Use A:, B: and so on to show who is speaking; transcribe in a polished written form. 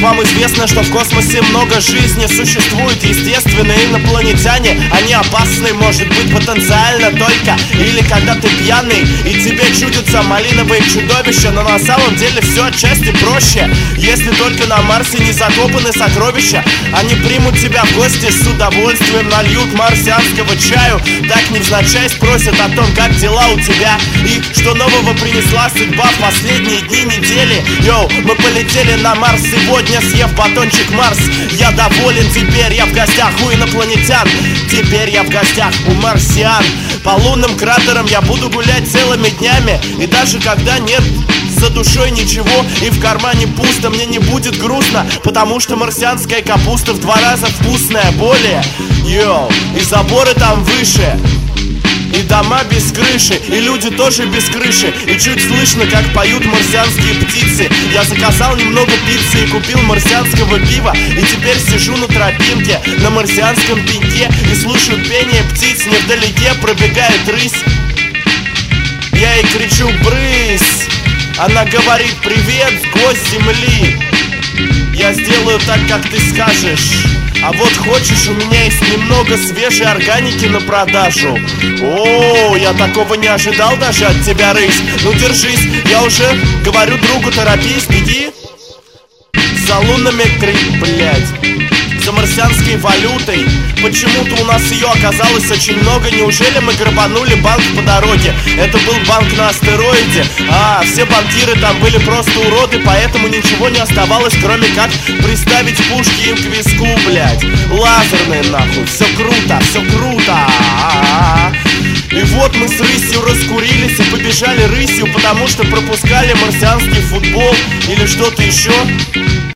A: вам известно, что в космосе много жизни существует? Естественные инопланетяне, они опасны, может быть, потенциально только или когда ты пьяный и тебе чудятся малиновые чудовища. Но на самом деле все отчасти проще. Если только на Марсе не закопаны сокровища, они примут тебя в гости с удовольствием, нальют марсианского чаю, так невзначай спросят о том, как дела у тебя и что нового принесла судьба в последние дни недели. Йоу, мы полетели на Марс сегодня, съев батончик Марс. Я доволен, теперь я в гостях у инопланетян. Теперь я в гостях у марсиан. По лунным кратерам я буду гулять целыми днями. И даже когда нет за душой ничего и в кармане пусто, мне не будет грустно, потому что марсианская капуста в 2 раза вкусная более. Йоу, и заборы там выше, и дома без крыши, и люди тоже без крыши. И чуть слышно, как поют марсианские птицы. Я заказал немного пиццы и купил марсианского пива. И теперь сижу на тропинке, на марсианском пеньке, и слушаю пение птиц. Невдалеке пробегает рысь. Я ей кричу: брысь! Она говорит: привет, гость земли. Я сделаю так, как ты скажешь. А вот хочешь, у меня есть немного свежей органики на продажу. О, я такого не ожидал даже от тебя, рысь. Ну держись, я уже говорю другу, торопись, беги за лунными за марсианской валютой. Почему-то у нас ее оказалось очень много. Неужели мы грабанули банк по дороге? Это был банк на астероиде. Все банкиры там были просто уроды, поэтому ничего не оставалось, кроме как приставить пушки им к виску, блять. Лазерные нахуй, все круто, все круто. И вот мы с рысью раскурились и побежали рысью, потому что пропускали марсианский футбол или что-то еще.